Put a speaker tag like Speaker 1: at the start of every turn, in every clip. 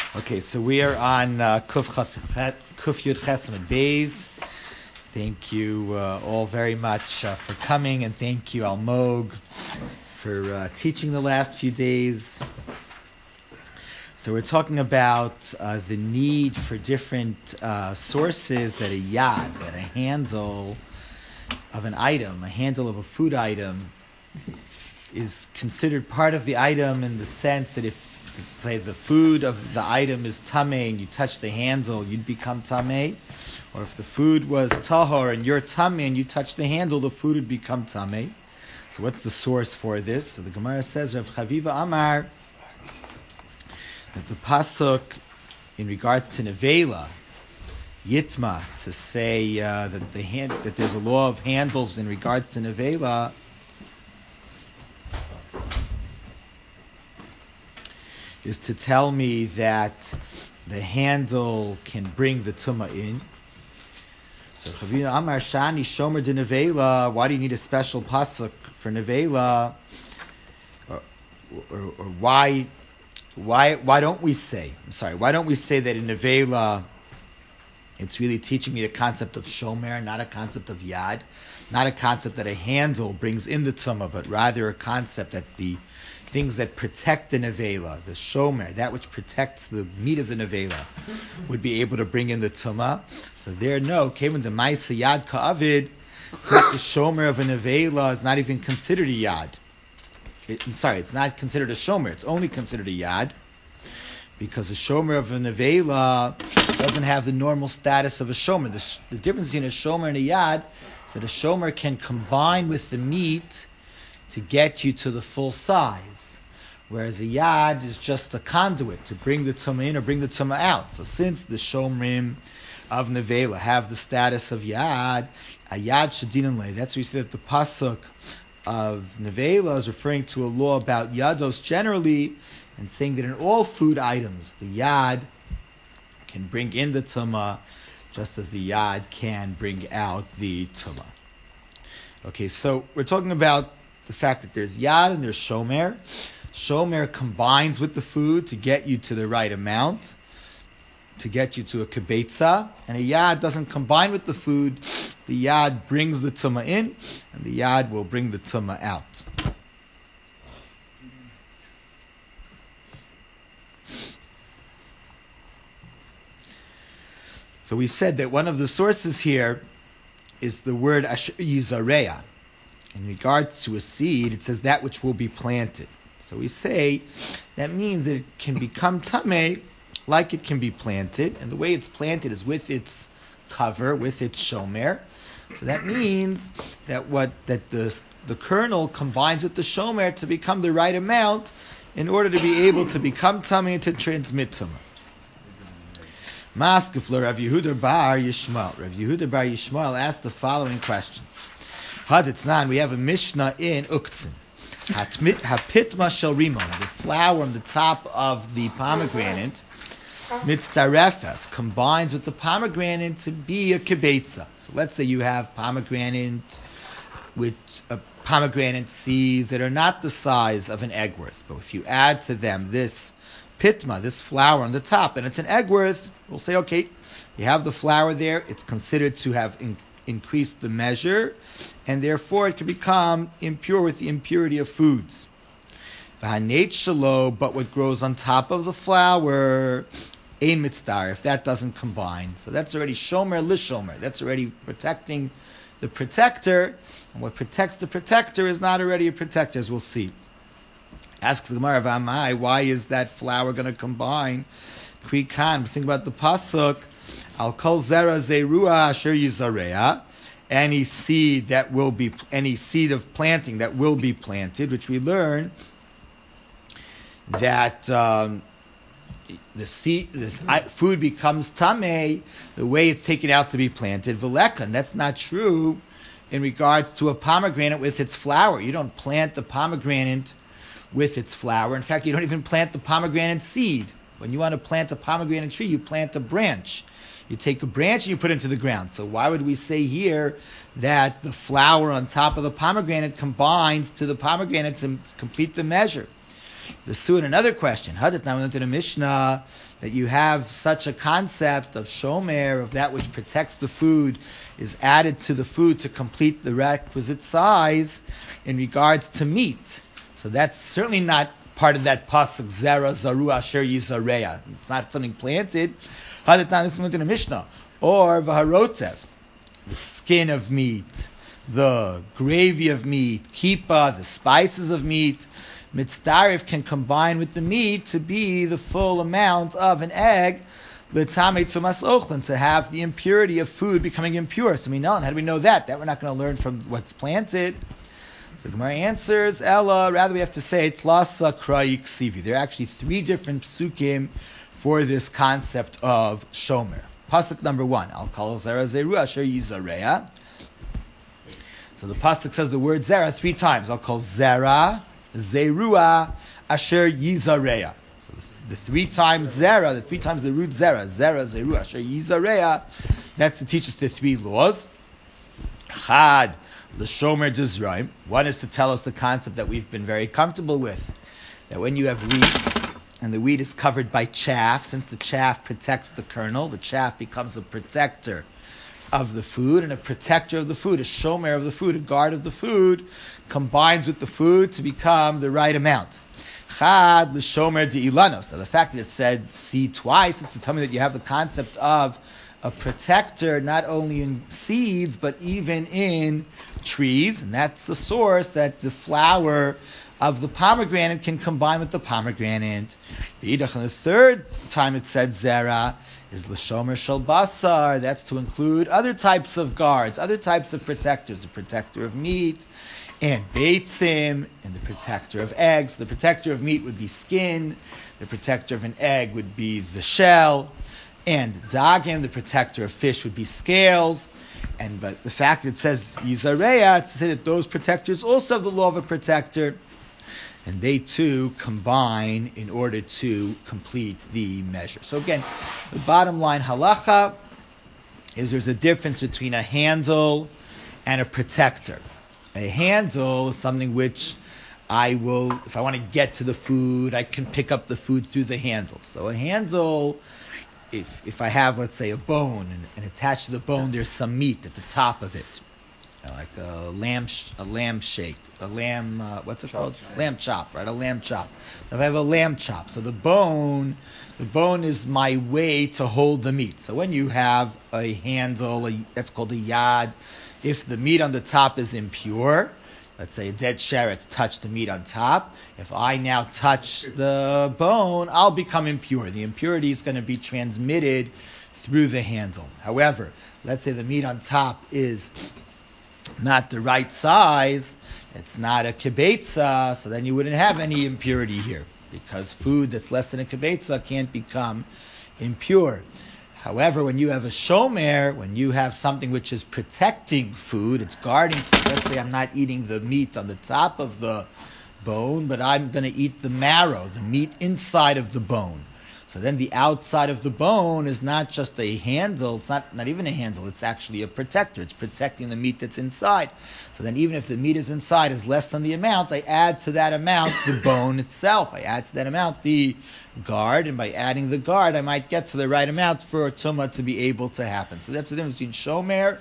Speaker 1: Okay, so we are on Kuf Yud Chesed Beis. Thank you all very much for coming, and thank you Almog for teaching the last few days. So we're talking about the need for different sources that a yad, that a handle of an item, a handle of a food item, is considered part of the item in the sense that if, say, the food of the item is tameh and you touch the handle, you'd become tameh. Or if the food was tahor and you're tameh and you touch the handle, the food would become tameh. So what's the source for this? So the Gemara says, Rav Chaviva Amar, that the pasuk in regards to nevela, yitma, to say that there's a law of handles in regards to nevela, is to tell me that the handle can bring the tumah in. So Chavina Amar Shani Shomer de Nevela. Why do you need a special pasuk for nevela? Or why don't we say? Why don't we say that in nevela it's really teaching me a concept of shomer, not a concept of yad, not a concept that a handle brings in the tumah, but rather a concept that the things that protect the nevela, the shomer, that which protects the meat of the nevela, would be able to bring in the tumah. So there, no, Kevin the Maisa Yad Ka'avid, so the shomer of a nevela is not even considered a yad. It's not considered a shomer. It's only considered a yad because a shomer of a nevela doesn't have the normal status of a shomer. The difference between a shomer and a yad is that a shomer can combine with the meat to get you to the full size, whereas a yad is just a conduit to bring the tumah in or bring the tumah out. So since the shomrim of nevela have the status of yad, a yad shadinun lei. That's why we say that the pasuk of nevela is referring to a law about yados generally, and saying that in all food items the yad can bring in the tumah, just as the yad can bring out the tumah. Okay, so we're talking about the fact that there's yad and there's shomer. Shomer combines with the food to get you to the right amount, to get you to a kibetza, and a yad doesn't combine with the food. The yad brings the tumah in, and the yad will bring the tumah out. So we said that one of the sources here is the word asher yizareya. In regards to a seed, it says that which will be planted. So we say that means that it can become tameh like it can be planted, and the way it's planted is with its cover, with its shomer. So that means that the kernel combines with the shomer to become the right amount in order to be able to become tameh and to transmit tumah. Maskefler Rav Yehuda Bar Yishmael. Rav Yehuda Bar Yishmael asked the following question. We have a Mishnah in Uktzin. Hapitma shel rimon, the flower on the top of the pomegranate, mitzdarefes, combines with the pomegranate to be a kibetza. So let's say you have pomegranate with pomegranate seeds that are not the size of an egg worth, but if you add to them this pitma, this flower on the top, and it's an egg worth, we'll say, okay, you have the flower there, it's considered to have increased the measure, and therefore it can become impure with the impurity of foods. But what grows on top of the flower, ein mitzdar, if that doesn't combine, so that's already shomer lishomer, that's already protecting the protector, and what protects the protector is not already a protector, as we'll see. Asks the Gemara, V'amai, why is that flower going to combine? Krikan, think about the pasuk, Al kol zera zerua asher yizareya, any seed of planting that will be planted, which we learn that the food becomes tameh the way it's taken out to be planted. V'lekan, that's not true in regards to a pomegranate with its flower. You don't plant the pomegranate with its flower. In fact, you don't even plant the pomegranate seed. When you want to plant a pomegranate tree, you plant a branch. You take a branch and you put it into the ground. So why would we say here that the flower on top of the pomegranate combines to the pomegranate to complete the measure? The Suin, another question. Hadat now went to the Mishnah that you have such a concept of shomer, of that which protects the food, is added to the food to complete the requisite size in regards to meat. So that's certainly not part of that pasuk zera zaru asher yizareya. It's not something planted. Hadat now went to the Mishnah. Or v'harotzev, the skin of meat, the gravy of meat, kippah, the spices of meat. Mitzdarif can combine with the meat to be the full amount of an egg, l'tamei tumas ochlin, to have the impurity of food becoming impure. So we know, and how do we know that? That we're not going to learn from what's planted. So the Gemara answers, Ella, rather we have to say, tlasa kra'ik sivi. There are actually 3 different psukim for this concept of shomer. Pasuk number 1, I'll call zera zeru asher yizareya. So the pasuk says the word zera 3 times. I'll call zera, zerua, asher yizareya. So the 3 times zera, the 3 times the root zera, zerua, asher yizareya, that's to teach us the 3 laws. Chad, the shomer dizraim. One is to tell us the concept that we've been very comfortable with, that when you have wheat, and the wheat is covered by chaff, since the chaff protects the kernel, the chaff becomes a protector of the food, and a protector of the food, a shomer of the food, a guard of the food, combines with the food to become the right amount. Chad l'shomer de'ilanos. Now the fact that it said seed twice is to tell me that you have the concept of a protector not only in seeds but even in trees, and that's the source that the flower of the pomegranate can combine with the pomegranate. The 3rd time it said zera is l'shomer shel basar. That's to include other types of guards, other types of protectors, the protector of meat, and beitzim, and the protector of eggs. The protector of meat would be skin, the protector of an egg would be the shell, and dagim, the protector of fish, would be scales. But the fact that it says yizareya, it's to say that those protectors also have the law of a protector, and they too combine in order to complete the measure. So again, the bottom line halacha is there's a difference between a handle and a protector. A handle is something which I will, if I want to get to the food, I can pick up the food through the handle. So a handle, if I have, let's say, a bone, and attached to the bone there's some meat at the top of it, like a lamb shake, a lamb, what's it called? Lamb chop, right? A lamb chop. So if I have a lamb chop, so the bone is my way to hold the meat. So when you have a handle, that's called a yad, if the meat on the top is impure, let's say a dead sheretz touched the meat on top, if I now touch the bone, I'll become impure. The impurity is going to be transmitted through the handle. However, let's say the meat on top is not the right size, it's not a kibetza, so then you wouldn't have any impurity here, because food that's less than a kibetza can't become impure. However, when you have a shomer, when you have something which is protecting food, it's guarding food. Let's say I'm not eating the meat on the top of the bone, but I'm going to eat the marrow, the meat inside of the bone. So then the outside of the bone is not just a handle, it's not even a handle, it's actually a protector. It's protecting the meat that's inside. So then even if the meat is inside is less than the amount, I add to that amount the bone itself. I add to that amount the guard, and by adding the guard, I might get to the right amount for a tumah to be able to happen. So that's the difference between shomer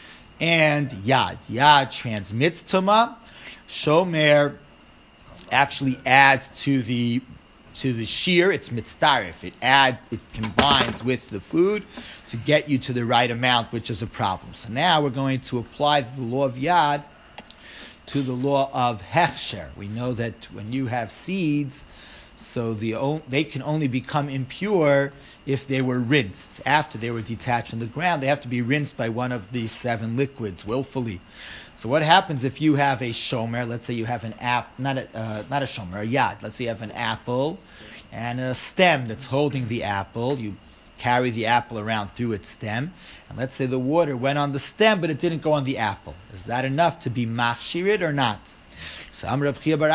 Speaker 1: and yad. Yad transmits tumah. Shomer actually adds to the shear. It's mitzdarif. It combines with the food to get you to the right amount, which is a problem. So now we're going to apply the law of yad to the law of hechsher. We know that when you have seeds, so they can only become impure if they were rinsed. After they were detached from the ground, they have to be rinsed by one of the 7 liquids willfully. So what happens if you have a shomer? Let's say you have an not a shomer, a yad. Let's say you have an apple and a stem that's holding the apple. You carry the apple around through its stem, and let's say the water went on the stem, but it didn't go on the apple. Is that enough to be machshirid or not? So Rav Chia bar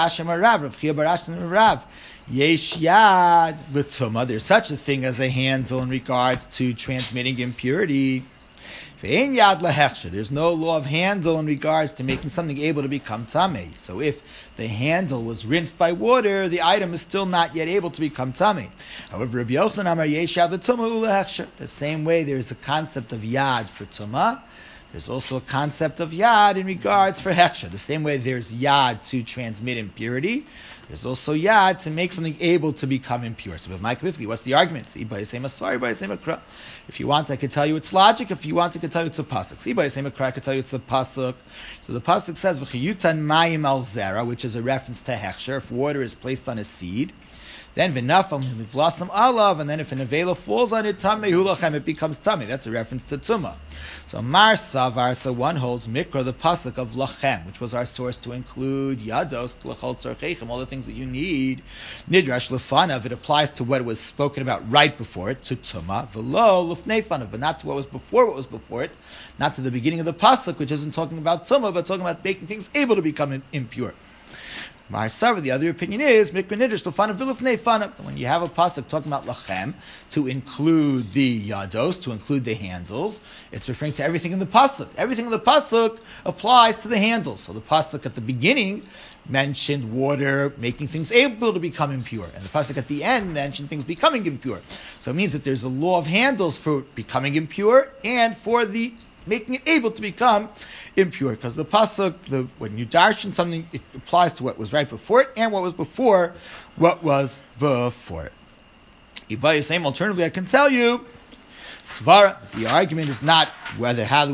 Speaker 1: Ashi Rav, yesh yad l'tumah. There's such a thing as a handle in regards to transmitting impurity. Ve'ein yad lahechsher. There's no law of handle in regards to making something able to become tamei. So if the handle was rinsed by water, the item is still not yet able to become tamei. However, Rabbi Yochanan Amar yesh yad l'tumah ulehechsher. The same way there is a concept of yad for tumah, there's also a concept of yad in regards for hechsher. The same way there's yad to transmit impurity, there's also yad to make something able to become impure. So with Mike Bifli, what's the argument? If you want, I could tell you it's logic. If you want, I could tell you it's a pasuk. I could tell you it's a pasuk. So the pasuk says, "V'chiyutan mayim al zera," which is a reference to hechsher. If water is placed on a seed, then v'nafal nivlasam alav, and then if an avela falls on it, tamei hulachem, it becomes tamei. That's a reference to tumah. So Mar Savar, so one holds Mikra, the pasuk of lachem, which was our source to include yados, l'chol tzarcheichem, all the things that you need. Nidrash lefanav, it applies to what was spoken about right before it, to tumah, v'lo lefnei fanav, but not to what was before it, not to the beginning of the pasuk, which isn't talking about tumah, but talking about making things able to become impure. Ma'asav, the other opinion is Mikra Nidrash Lefanav V'Lefnei Fanav. When you have a pasuk talking about lachem, to include the yados, to include the handles, it's referring to everything in the pasuk. Everything in the pasuk applies to the handles. So the pasuk at the beginning mentioned water making things able to become impure, and the pasuk at the end mentioned things becoming impure. So it means that there's a law of handles for becoming impure and for the making it able to become impure, because the pasuk, when you darshan something, it applies to what was right before it and what was before what was before it. Ibai is saying, alternatively, I can tell you, svara, the argument is not how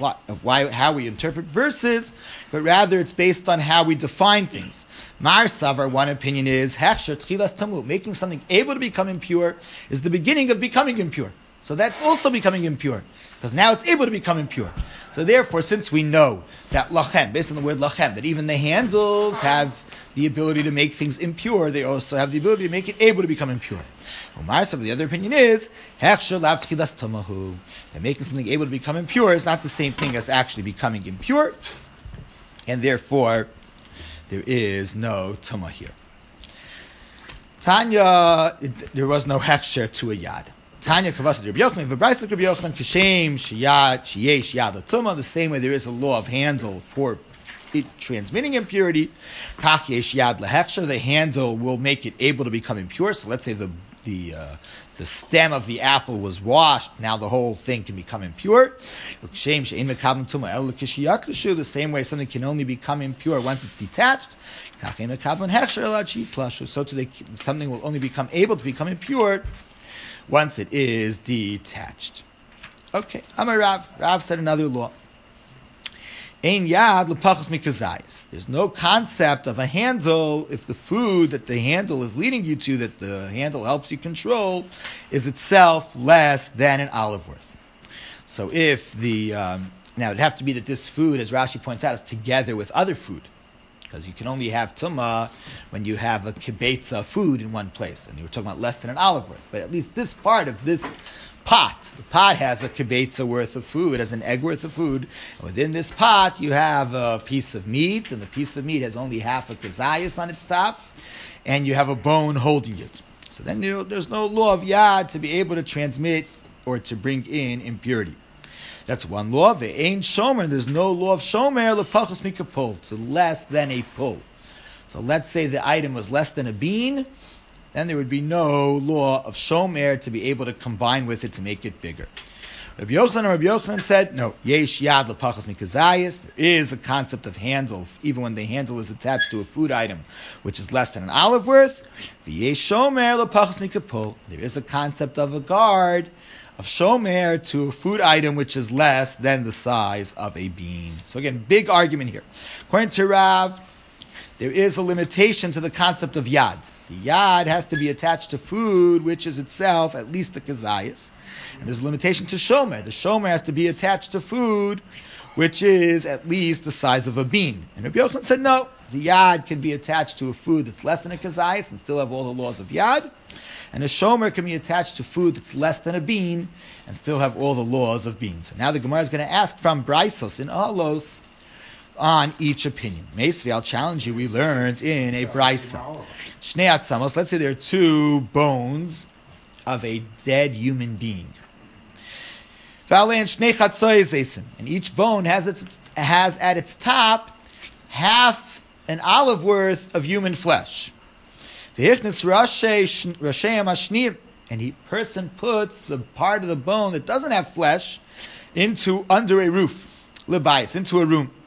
Speaker 1: we interpret verses, but rather it's based on how we define things. Mar Savar, one opinion is hechsher tchilas tamu, making something able to become impure is the beginning of becoming impure. So that's also becoming impure, because now it's able to become impure. So therefore, since we know that lachem, based on the word lachem, that even the handles have the ability to make things impure, they also have the ability to make it able to become impure. The other opinion is hechsher lav tchilas tamahu, that making something able to become impure is not the same thing as actually becoming impure, and therefore there is no tamah here. Tanya, there was no hechsher to a yad. Tanya Kavasa Rabbi Yochanan, V'Braisa Rabbi Yochanan, Kishem Shiyad Shiyesh Yad Tumah. The same way there is a law of handle for it transmitting impurity. Kach Yesh Yad LaHechsher, the handle will make it able to become impure. So let's say the stem of the apple was washed, now the whole thing can become impure. The same way something can only become impure once it's detached. So something will only become able to become impure once it is detached. Okay, Amar Rav. Rav said another law. Ein yad lepachas mikazayis. There's no concept of a handle if the food that the handle is leading you to, that the handle helps you control, is itself less than an olive worth. So if now it'd have to be that this food, as Rashi points out, is together with other food. Because you can only have tumah when you have a kibetza food in one place. And you were talking about less than an olive worth. But at least this part of this pot, the pot has a kibetza worth of food, has an egg worth of food. And within this pot, you have a piece of meat, and the piece of meat has only half a kazayas on its top, and you have a bone holding it. So then there's no law of yad to be able to transmit or to bring in impurity. That's one law. Ve'ein shomer, there's no law of shomer lepachos mikapol, so less than a pull. So let's say the item was less than a bean, then there would be no law of shomer to be able to combine with it to make it bigger. Rabbi Yochanan said, no, yesh yad lepachos mikazayis, there is a concept of handle, even when the handle is attached to a food item, which is less than an olive worth. Ve'yesh shomer lepachos mikapol, there is a concept of a guard, of shomer to a food item which is less than the size of a bean. So again, big argument here. According to Rav, there is a limitation to the concept of yad. The yad has to be attached to food which is itself at least a kazayas. And there's a limitation to shomer. The shomer has to be attached to food which is at least the size of a bean. And Rabbi Yochanan said no, the yad can be attached to a food that's less than a kazayas and still have all the laws of yad. And a shomer can be attached to food that's less than a bean and still have all the laws of beans. So now the Gemara is going to ask from Braisos in Alos on each opinion. Meisvi, I'll challenge you. We learned in a Braisa. Shnei atzamos, let's say there are two bones of a dead human being. And each bone has at its top half an olive worth of human flesh. And person puts the part of the bone that doesn't have flesh under a roof, into a room.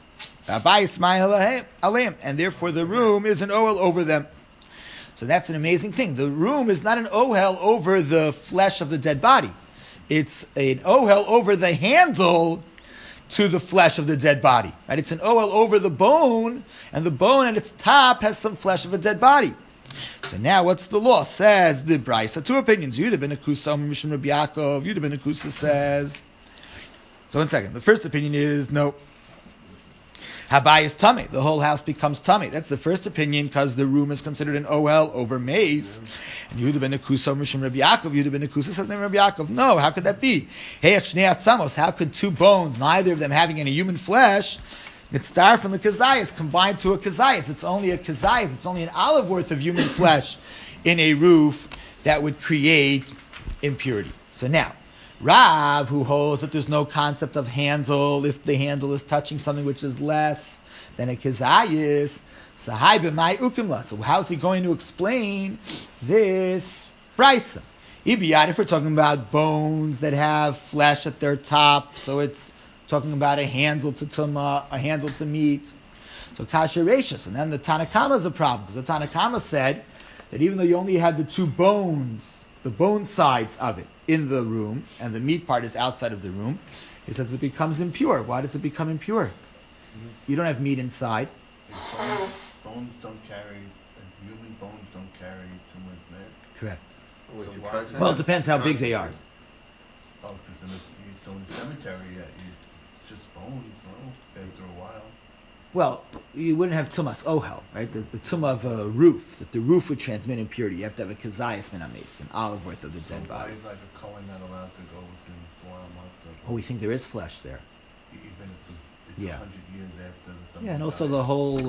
Speaker 1: And therefore the room is an ohel over them. So that's an amazing thing. The room is not an ohel over the flesh of the dead body. It's an ohel over the handle to the flesh of the dead body. Right? It's an ohel over the bone, and the bone at its top has some flesh of a dead body. So now what's the law? Says the Brisa. Two opinions. Yehuda ben Akusa, Mishum Rabbi Yaakov. Yehuda ben Akusa says. So 1 second. The first opinion is no. Habai is tummy. The whole house becomes tummy. That's the first opinion because the room is considered an ohel over maize. And Yehuda ben Akusa, Mishum Rabbi Yaakov. Yehuda ben Akusa says, Rabbi Yaakov. No, how could that be? How could two bones, neither of them having any human flesh, mitzvah from the kazayas, combined to a kazayas? It's only a kazayas. It's only an olive worth of human flesh in a roof that would create impurity. So now, Rav, who holds that there's no concept of handle if the handle is touching something which is less than a kazayas, so how's he going to explain this brisa? If we're talking about bones that have flesh at their top, so it's talking about a handle to tuma, a handle to meat. So kasha rashis, and then the Tanakama is a problem because the Tanakama said that even though you only had the two bones, the bone sides of it in the room, and the meat part is outside of the room, he says it becomes impure. Why does it become impure? Mm-hmm. You don't have meat inside.
Speaker 2: Bones don't carry, human bones don't carry too much meat.
Speaker 1: Correct.
Speaker 2: Well,
Speaker 1: it depends how big they are.
Speaker 2: Oh, because in the cemetery, it's just bones, after a while.
Speaker 1: Well, you wouldn't have tumas ohel, right? The tumah of a roof, that the roof would transmit impurity. You have to have a kazayas minamis, an olive worth of the dead body.
Speaker 2: Why is like a Kohen not allowed to go within 4 months?
Speaker 1: Oh, we think there is flesh there.
Speaker 2: Even if it's 100 years after the.
Speaker 1: Yeah, and also the whole,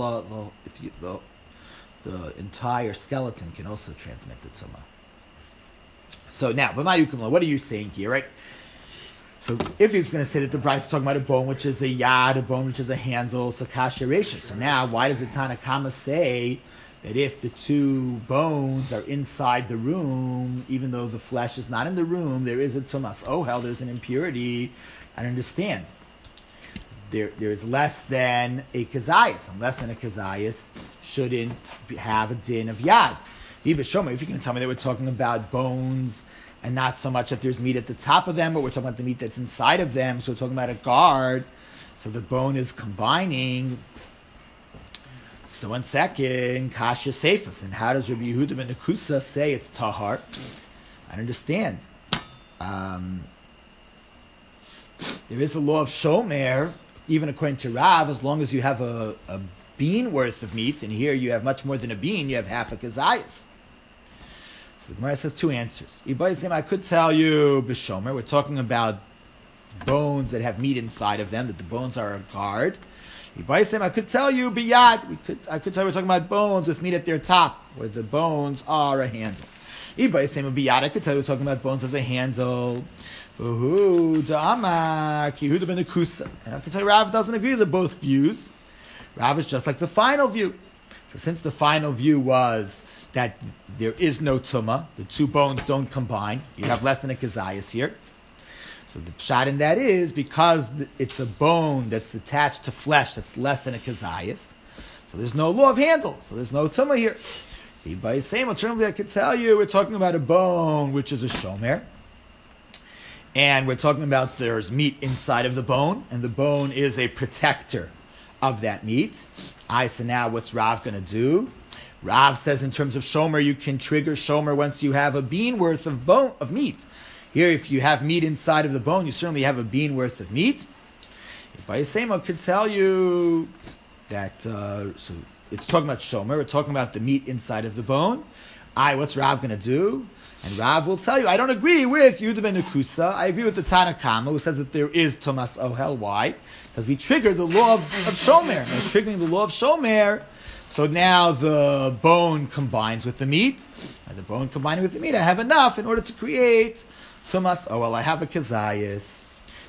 Speaker 1: the entire skeleton can also transmit the tumah. So now, what are you saying here, right? So if he's going to say that the Brisa is talking about a bone which is a yad, a bone which is a handle, so kasha resha. So now, why does the Tanakama say that if the two bones are inside the room, even though the flesh is not in the room, there is a tumas ohel, there's an impurity? I understand. There is less than a kazayas, and less than a kazayas shouldn't have a din of yad. If you're going to tell me that we're talking about bones and not so much that there's meat at the top of them, but we're talking about the meat that's inside of them, so we're talking about a guard, so the bone is combining. So 1 second, kasha seifas. And how does Rabbi Yehuda ben Akusa say it's tahar? I understand. There is a law of shomer, even according to Rav, as long as you have a bean worth of meat, and here you have much more than a bean, you have half a kazayas. So the Gemara says 2 answers. I could tell you, b'shomer, we're talking about bones that have meat inside of them, that the bones are a guard. I could tell you, b'yad, I could tell you we're talking about bones with meat at their top, where the bones are a handle. I could tell you we're talking about bones as a handle. And I can tell you Rav doesn't agree with both views. Rav is just like the final view. So since the final view was that there is no tumah, the two bones don't combine, you have less than a kazayas here. So the pshat in that is because it's a bone that's attached to flesh that's less than a kazayas. So there's no law of handle. So there's no tumah here. By the same alternatively, I could tell you we're talking about a bone which is a shomer. And we're talking about there's meat inside of the bone, and the bone is a protector of that meat. So now what's Rav going to do? Rav says in terms of shomer, you can trigger shomer once you have a bean worth of meat. Here, if you have meat inside of the bone, you certainly have a bean worth of meat. Bayasema could tell you that, so it's talking about shomer, we're talking about the meat inside of the bone. What's Rav going to do? And Rav will tell you, I don't agree with Yehuda ben Akusa. I agree with the Tanakama, who says that there is Tomas Ohel. Why? Because we triggered the law of Shomer. By triggering the law of Shomer, so now the bone combines with the meat. And the bone combining with the meat, I have enough in order to create Tomas Ohel. I have a Kazayas.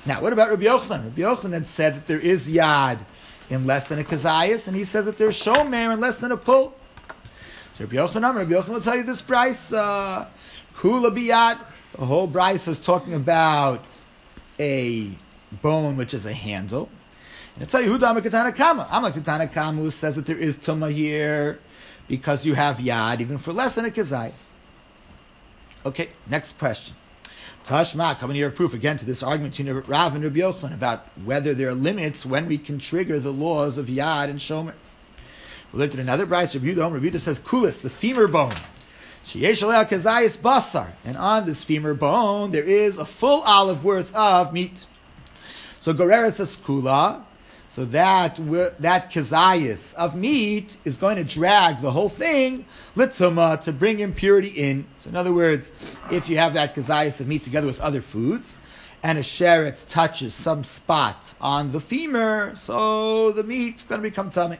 Speaker 1: Now, what about Rabbi Yochanan? Rabbi Yochanan had said that there is yad in less than a kazayas, and he says that there's shomer in less than a pull. So Rabbi Yochanan will tell you this brisa, kula biyad. The whole brisa is talking about a bone which is a handle. And I'll tell you, I'm like the Tanakama who says that there is tumah here because you have yad even for less than a kazayas. Okay, next question. Tashma, coming to your proof again to this argument between Rav and Rabbi Yochanan about whether there are limits when we can trigger the laws of yad and shomer. We looked at another brayso. Rabbi Yehuda says kulis, the femur bone. Sheyesh alei kazayis basar, and on this femur bone there is a full olive worth of meat. So Gorera says kula, so that kazayis of meat is going to drag the whole thing litzuma to bring impurity in. So in other words, if you have that kazayis of meat together with other foods, and a sheretz touches some spot on the femur, so the meat's going to become tummy.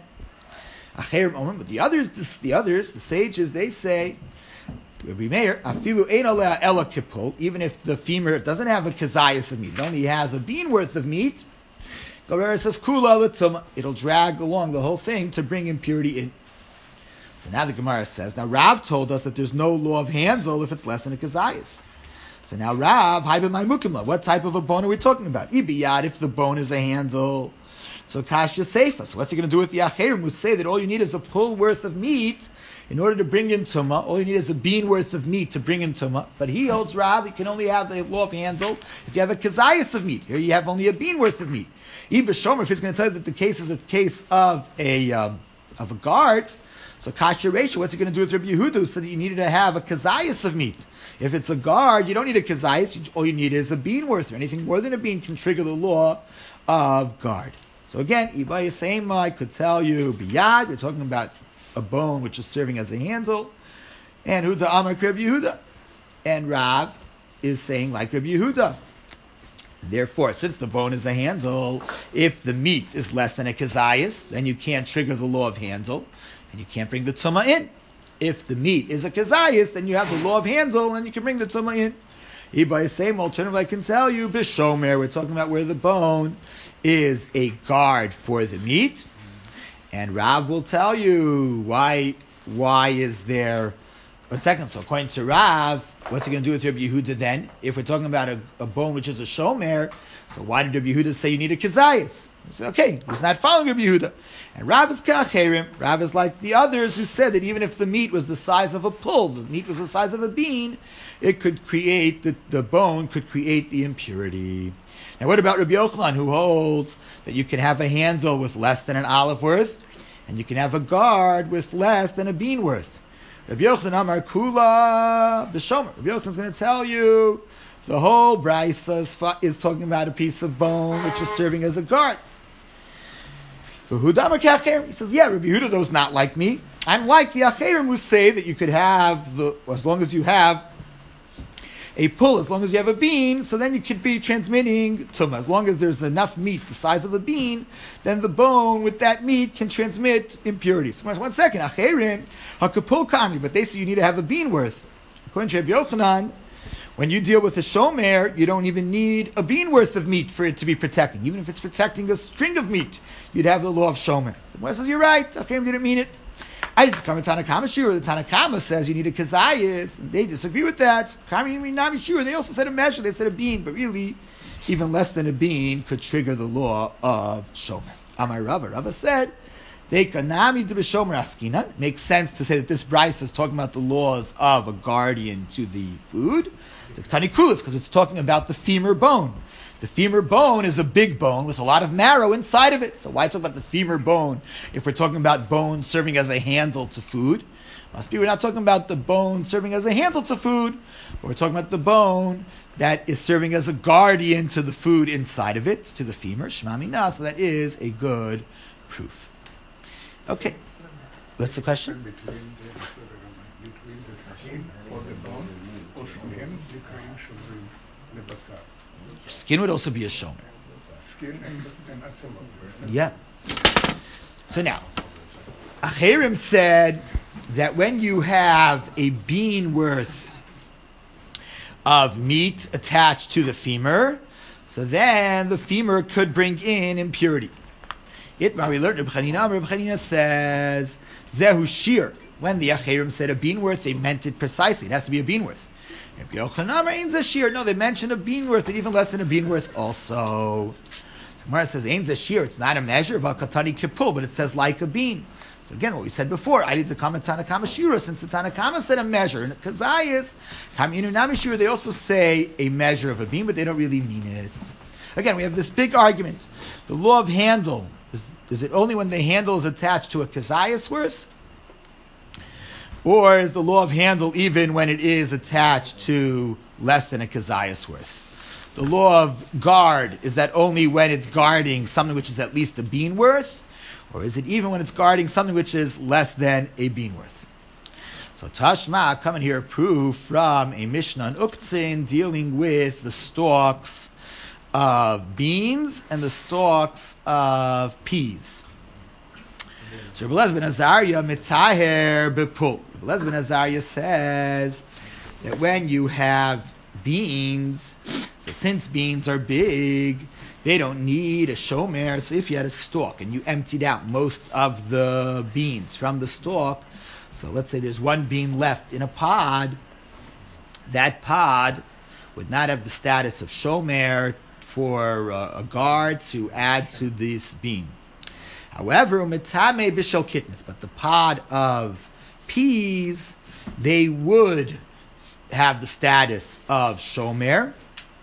Speaker 1: But the others, the sages, they say, Rabbi Meir, afilu ein alea ela kipol, even if the femur doesn't have a kazayas of meat, it only has a bean worth of meat, Gorera says kula l'tumah, it'll drag along the whole thing to bring impurity in. So now the Gemara says, now Rav told us that there's no law of handle if it's less than a kazayas. So now Rav, what type of a bone are we talking about? Ibiyad, if the bone is a handle. So Kashya Seifa. So what's he going to do with the Acherim who say that all you need is a pull worth of meat in order to bring in Tumah? All you need is a bean worth of meat to bring in Tumah. But he holds Rav, you can only have the law of handle if you have a kazayas of meat. Here you have only a bean worth of meat. Ibn Shomer, if he's going to tell you that the case is a case of a guard, so Kasha Resha, what's he going to do with Rabbi Yehuda who said that you needed to have a kazayas of meat? If it's a guard, you don't need a kazayas, all you need is a bean worth, or anything more than a bean can trigger the law of guard. So again, Ibay Yisema, I could tell you, biyad, we're talking about a bone which is serving as a handle, and Huda Amar Rabbi Yehuda. And Rav is saying like Rabbi Yehuda. Therefore, since the bone is a handle, if the meat is less than a kazayas, then you can't trigger the law of handle, and you can't bring the tumah in. If the meat is a kazayas, then you have the law of handle, and you can bring the tumah in. By the same alternative, I can tell you, Bishomer, we're talking about where the bone is a guard for the meat. And Rav will tell you why is there... One second, so according to Rav, what's he going to do with Rabbi Yehuda then? If we're talking about a bone which is a shomer, so why did Rabbi Yehuda say you need a kazayas? He said, okay, he's not following Rabbi Yehuda. And Rav is kacherim. Rav is like the others who said that even if the meat was the size of a pull, the meat was the size of a bean, it could create, the bone could create the impurity. Now what about Rabbi Yochanan who holds that you can have a handle with less than an olive worth, and you can have a guard with less than a bean worth? Rabbi Yochanan Amar Kula B'Shomer. Rabbi Yochanan is going to tell you the whole brisa is talking about a piece of bone which is serving as a guard. He says, yeah, Rabbi Yehuda though is not like me. I'm like the Acherim who say that you could have as long as you have a pull, as long as you have a bean, so then you could be transmitting tumah. As long as there's enough meat the size of a bean, then the bone with that meat can transmit impurities. 1 second, Acherim, hakapul kamri, but they say you need to have a bean worth. According to Rabbi Yochanan, when you deal with a shomer, you don't even need a bean worth of meat for it to be protecting. Even if it's protecting a string of meat, you'd have the law of shomer. The Gemara says, you're right, Acherim didn't mean it. I didn't come to Tanakama Shura. The Tanakama says you need a kazayas, and they disagree with that. Nami Shura, they also said a measure, they said a bean, but really, even less than a bean could trigger the law of shomer. Amar Rava said, Dekanami de b'shomer askina. Makes sense to say that this brisa is talking about the laws of a guardian to the food. Tanikulas, because it's talking about the femur bone. The femur bone is a big bone with a lot of marrow inside of it. So why talk about the femur bone if we're talking about bone serving as a handle to food? Must be we're not talking about the bone serving as a handle to food. We're talking about the bone that is serving as a guardian to the food inside of it, to the femur. Shema mina, so that is a good proof. Okay. What's the question?
Speaker 3: Between the skin or the bone or shomrim, nikaim shomrim lebasar.
Speaker 1: Skin would also be a shomer.
Speaker 3: Skin and atzavot.
Speaker 1: Yeah. So now, Acherim said that when you have a bean worth of meat attached to the femur, so then the femur could bring in impurity. We learned Reb Chanina says, Zehu Shir. When the Acherim said a bean worth, they meant it precisely. It has to be a bean worth. Reb Yochanan Ein Zeshir. No, they mentioned a bean worth, but even less than a bean worth also. So Gemara says, Ein Zeshir. It's not a measure of a katani kipul, but it says like a bean. So again, what we said before, I need to comment Tanakama Shira, since the Tanakama said a measure. And Kazayas, Kaminu Nami Shira, they also say a measure of a bean, but they don't really mean it. Again, we have this big argument. The law of handle, is it only when the handle is attached to a kazayas worth? Or is the law of handle even when it is attached to less than a kazayas worth? The law of guard, is that only when it's guarding something which is at least a bean worth? Or is it even when it's guarding something which is less than a bean worth? So Tashma, coming here, a proof from a Mishnah on Uktzin dealing with the stalks of beans and the stalks of peas. So Rebbe Elazar ben Azariah mitaher bepul. Rebbe Elazar ben Azariah says that when you have beans, so since beans are big, they don't need a shomer. So if you had a stalk and you emptied out most of the beans from the stalk, so let's say there's one bean left in a pod, that pod would not have the status of shomer for a guard to add to this bean. However, umetame bishel kitnus, but the pod of peas, they would have the status of shomer.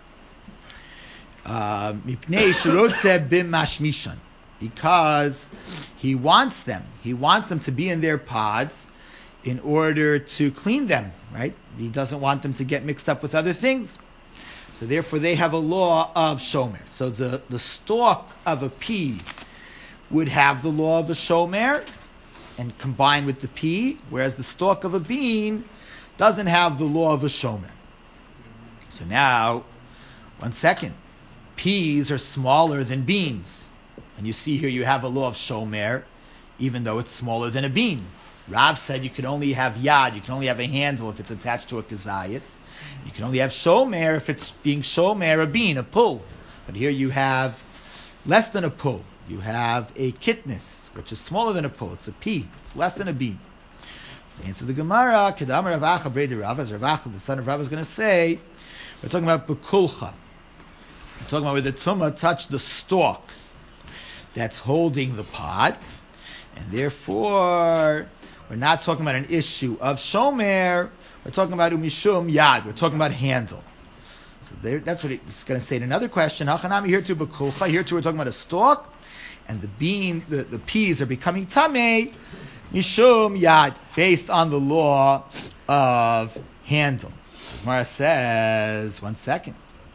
Speaker 1: Mipnei shirotze b'mashmishan, because he wants them to be in their pods in order to clean them, right? He doesn't want them to get mixed up with other things. So therefore they have a law of shomer. So the stalk of a pea would have the law of a shomer and combine with the pea, whereas the stalk of a bean doesn't have the law of a shomer. So now, 1 second. Peas are smaller than beans. And you see here you have a law of shomer, even though it's smaller than a bean. Rav said you can only have yad, you can only have a handle if it's attached to a kazayas. You can only have shomer if it's being shomer, a bean, a pull. But here you have less than a pull. You have a kitnus, which is smaller than a pull. It's a pea. It's less than a bean. So the answer to the Gemara, Kedamar Rav Acha Brei Rav, as Rav Acha, the son of Rav, is going to say, we're talking about bekulcha. We're talking about where the tumah touched the stalk that's holding the pod, and therefore we're not talking about an issue of shomer. We're talking about umishum yad. We're talking about handle. So that's what it's going to say in another question. Hachanami here too bekulcha. Here too we're talking about a stalk, and the peas are becoming tamei mishum yad, based on the law of handle. So Gemara says, 1 second.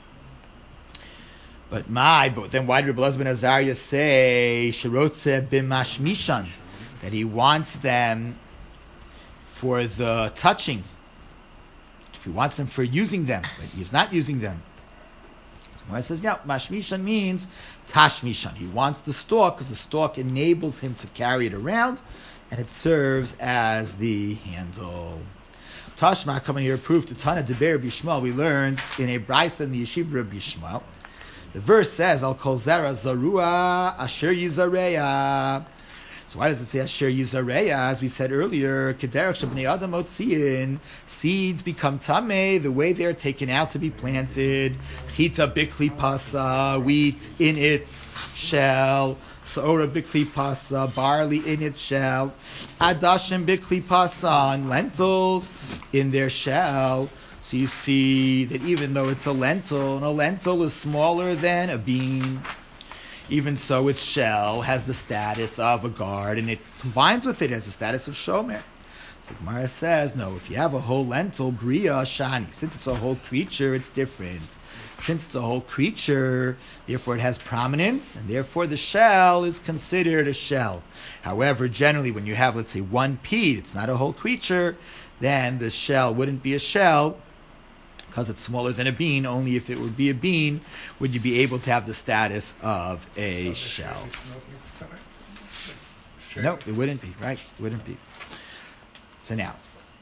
Speaker 1: But then why did Rebbe Elazar ben Azariah say shirotze b'mashmishan, that he wants them for the touching? If he wants them for using them, but he's not using them. So Gemara says, yeah, mashmishan means tashmishan. He wants the stalk because the stalk enables him to carry it around, and it serves as the handle. Tashma, coming here, proof to Tana Deber Bishmael. We learned in a brisa in the yeshiva of Bishmael. The verse says, Al kol zera zarua asher yizareya. So why does it say asher yizareya? As we said earlier, kederach shebnei adam otziin, seeds become tamei the way they are taken out to be planted. Chita bikli pasa, wheat in its shell. Saora bikli pasa, barley in its shell. Adashim bikli pasa, and lentils in their shell. So you see that even though it's a lentil, and a lentil is smaller than a bean, even so its shell has the status of a guard, and it combines with it as the status of shomer. So Gemara says, no, if you have a whole lentil, bria shani, since it's a whole creature, it's different. Since it's a whole creature, therefore it has prominence, and therefore the shell is considered a shell. However, generally when you have, let's say, one pea, it's not a whole creature, then the shell wouldn't be a shell, because it's smaller than a bean. Only if it would be a bean would you be able to have the status of a shell. No, it wouldn't be, right? It wouldn't be. So now,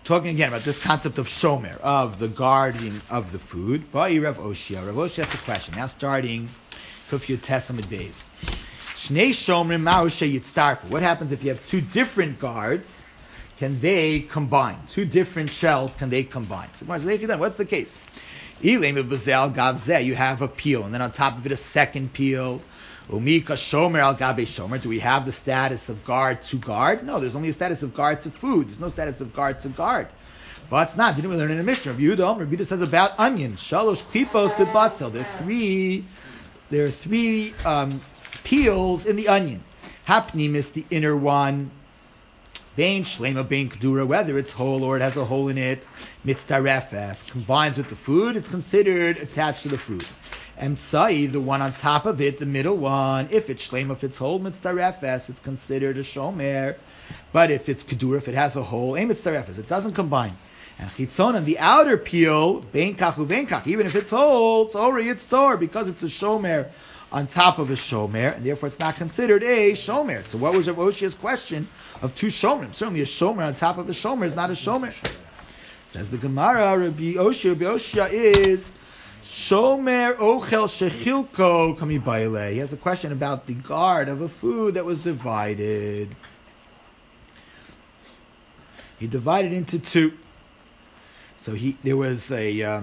Speaker 1: talking again about this concept of shomer, of the guardian of the food. Ba'i Rav Oshia. Rav Oshia has a question. Now starting Kuf Yud Tesamid Beis. Shnei shomrim ma'oshe yitztarfu. What happens if you have two different guards? Can they combine? Two different shells, can they combine? So what's the case? You have a peel, and then on top of it a second peel. Umika shomer al gabe shomer. Do we have the status of guard to guard? No, there's only a status of guard to food. There's no status of guard to guard. But it's not. Didn't we learn in a Mishnah? Rabbi Yehuda says about onions. Shalosh klipos bebatzel. There are three peels in the onion. Hapnim is the inner one. Bain shlema bain kedura, whether it's whole or it has a hole in it, mitzdarefes, combines with the food, it's considered attached to the food. Emtsai, the one on top of it, the middle one, if it's shlema, if it's whole, mitzdarefes, it's considered a shomer. But if it's kedura, if it has a hole, mitzdarefes, it doesn't combine. And chitzon, and the outer peel, bain kachu bain kach, even if it's whole, it's ori, it's tor, because it's a shomer on top of a shomer, and therefore it's not considered a shomer. So what was Rav Oshia's question of two shomer? Certainly a shomer on top of a shomer is not a shomer. Says the Gemara, Rabbi Oshia is shomer ochel shechilko kami baile. He has a question about the guard of a food that was divided. He divided into two. So there was a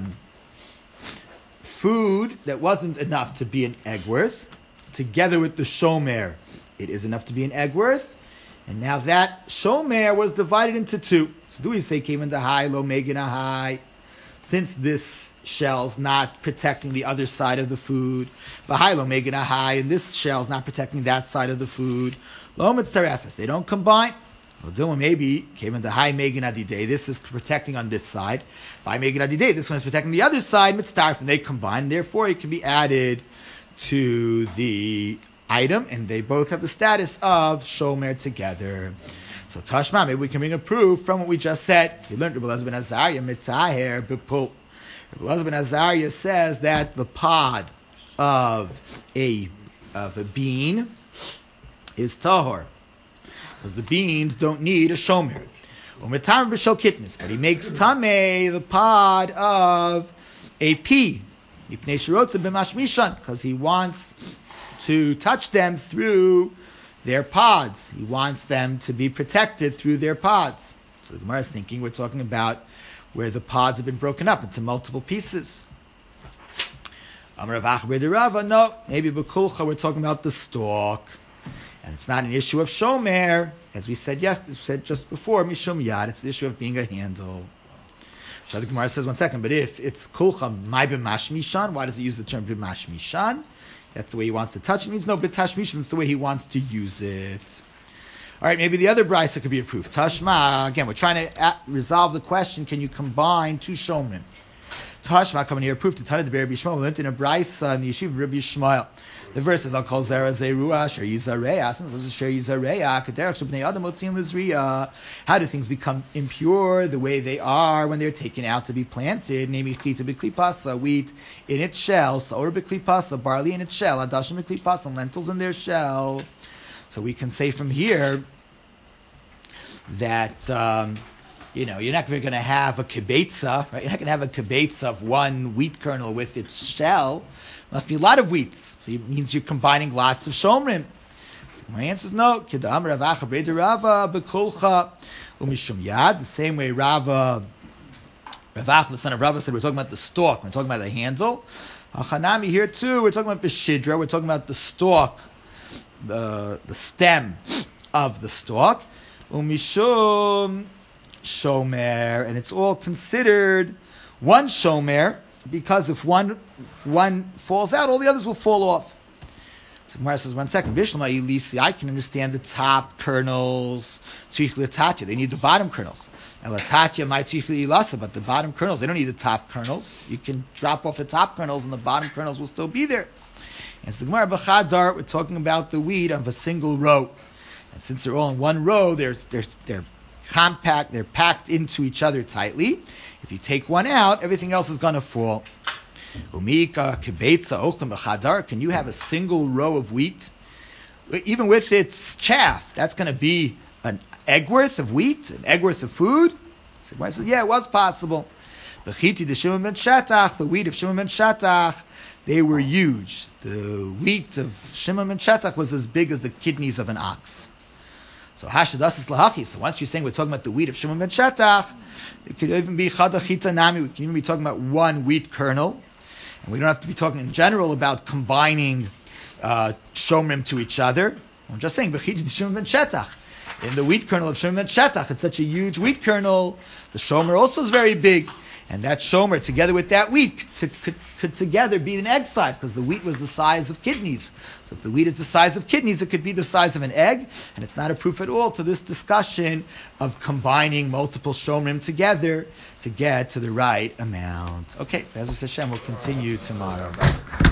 Speaker 1: food that wasn't enough to be an egg worth, together with the shomer, it is enough to be an egg worth, and now that shomer was divided into two. So do we say came into high, lo megina high, since this shell's not protecting the other side of the food, v'hai lo megina high, and this shell's not protecting that side of the food, lo mitzarefes, they don't combine. Well, maybe came into high megan adidei. This is protecting on this side. High megan adidei. This one is protecting the other side. Mitzdarf, and they combine. Therefore, it can be added to the item, and they both have the status of shomer together. So Tashma, maybe we can bring a proof from what we just said. You learned Rabbi Elazar ben Azariah mitzaher b'pul. Rabbi Elazar ben Azariah says that the pod of a bean is tahor, because the beans don't need a shomer. But he makes tameh the pod of a pea, because he wants to touch them through their pods. He wants them to be protected through their pods. So the Gemara is thinking we're talking about where the pods have been broken up into multiple pieces. No, maybe Bekulcha we're talking about the stalk. And it's not an issue of shomer, as we said just before, mishum yad. It's the issue of being a handle. So the Gemara says, 1 second, but if it's kulcha my b'mashmishan, why does it use the term b'mashmishan? That's the way he wants to touch it. It means no, b'tashmishan, it's the way he wants to use it. All right, maybe the other brisa could be a proof. Tashma, again, we're trying to resolve the question, can you combine two shomrim? Tashma, coming here, proof to Tana de Rabbi Yishmael. We learned in a brisa in the yeshiva of Rabbi Yishmael. The verse is, I'll call Zera Zerua, Sher Yizareya, since this is Sher Yizareya, Kaderach Shubnei Adam Motzin Lizriya. How do things become impure the way they are when they're taken out to be planted? Namely, Chita B'klipasa, wheat in its shell, Saor B'klipasa, barley in its shell, Adashim B'klipasa, lentils in their shell. So we can say from here that, you're not going to have a kibetza, right? You're not going to have a kibetza of one wheat kernel with its shell. Must be a lot of wheats. So it means you're combining lots of shomrim. So my answer is no. The same way Rava, the son of Rava, said we're talking about the stalk. We're talking about the handle. Hanami here too. We're talking about b'shidra. We're talking about the stalk, the stem of the stalk. Umishum shomer, and it's all considered one shomer, because if one falls out, all the others will fall off. So Gemara says, 1 second, I can understand the top kernels, they need the bottom kernels. And Latatya might but the bottom kernels, they don't need the top kernels. You can drop off the top kernels and the bottom kernels will still be there. And so the Gemara B'chadar, we're talking about the wheat of a single row. And since they're all in one row, they're compact, they're packed into each other tightly. If you take one out, everything else is going to fall. Umika, kibetza, ochlim, b'chadar. Can you have a single row of wheat? Even with its chaff, that's going to be an egg worth of wheat, an egg worth of food? So Gemara says, yeah, it was possible. The chiti de Shimon ben Shetach, the wheat of Shimon ben Shetach, they were huge. The wheat of Shimon ben Shetach was as big as the kidneys of an ox. So hashadasis lahachi. So once you're saying we're talking about the wheat of Shimon ben Shetach, it could even be chadachita nami. We can even be talking about one wheat kernel, and we don't have to be talking in general about combining shomrim to each other. I'm just saying b'chiti de Shimon ben Shetach. In the wheat kernel of Shimon ben Shetach, it's such a huge wheat kernel. The shomer also is very big. And that shomer, together with that wheat, could together be an egg size, because the wheat was the size of kidneys. So if the wheat is the size of kidneys, it could be the size of an egg, and it's not a proof at all to this discussion of combining multiple shomrim together to get to the right amount. Okay, Be'ezus Hashem, we'll continue tomorrow.